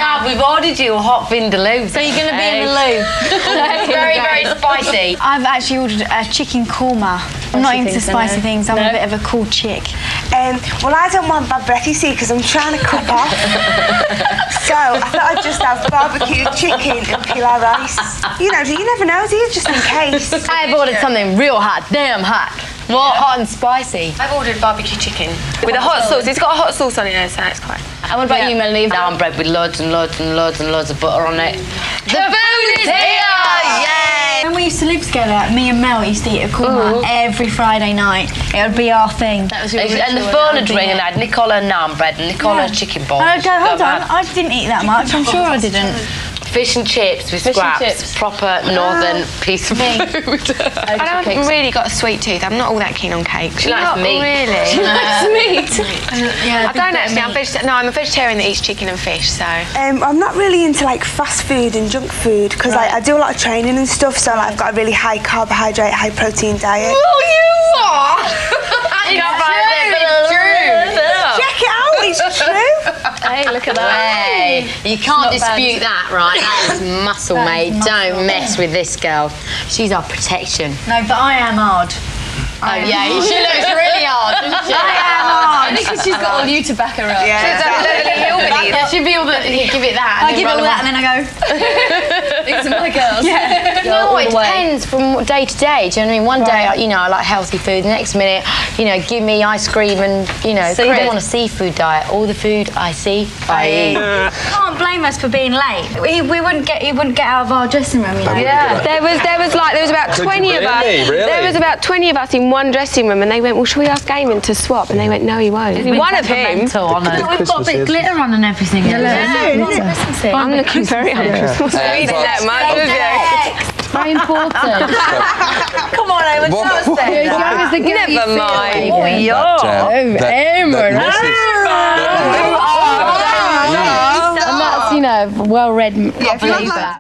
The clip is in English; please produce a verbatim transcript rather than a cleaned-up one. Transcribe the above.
have. We've ordered you a hot vindaloo. So you're going to be in the loo. Very, very spicy. I've actually ordered a chicken korma. I'm not into spicy things. I'm No. a bit of a cool chick. Um, well, I don't want bad breath, you see, because I'm trying to cut off. So I thought I'd just have barbecue chicken and pilau rice. You know, you never know, do you? Just in case. I've ordered something real hot, damn hot. What? Hot and spicy. I've ordered barbecue chicken with a hot sauce. It's got a hot sauce on it, so it's quite. And what about Yeah. you, Melanie? Naan bread with loads and loads and loads and loads of butter on it. The food is here! Yay! When we used to live together, me and Mel used to eat a korma every Friday night. It would be our thing. That was And the phone would ring and I had Nicola naan bread and Nicola chicken balls. And I'd go, hold Go on, mad. I didn't eat that much. I'm sure I didn't. Fish and chips with Fish and scraps. chips. Proper northern piece of Me. food. I haven't really got a sweet tooth. I'm not all that keen on cake. She likes Not meat. really. She likes meat. Yeah, I don't actually. I'm veg- no, I'm a vegetarian that eats chicken and fish. So. Um, I'm not really into like fast food and junk food because like, I do a lot of training and stuff, so like, I've got a really high carbohydrate, high protein diet. Oh, you are. Check it out, it's true. Hey, look at that. Hey, you can't dispute that, right? That is muscle, That mate. is muscle. Don't mess with this girl. She's our protection. No, but I am hard. Oh, yeah, she looks really hard, doesn't she? I am hard. I think she's got all you to back her up. Yeah, Yeah, she'd be all the, you give it that. I and give it then all run that and then I go. These are my girls. Yeah. You know what, it all the way. depends from day to day. Do you know what I mean? One day, I- you know, I like healthy food. The next minute, you know, give me ice cream and, you know, So you I don't- want a seafood diet. All the food I see, I eat. Can't blame us for being late. We, we wouldn't get he wouldn't get out of our dressing room, you know. Yeah. There was there was like there was about Could you twenty of really? us. Really? There was about twenty of us in one dressing room, and they went, "Well, shall we ask Eamon to swap?" And they went, "No, he won't." One of him. Mental on her. We've got a bit of glitter on and everything. Yeah. I'm looking very unresponsible. Yeah. You did that much, was you? Very important. Come on, I would What- just say that. Never mind. Oh, yeah. That, that, Eamon. that misses- And that's, you know, well-read. Yeah, if you want that.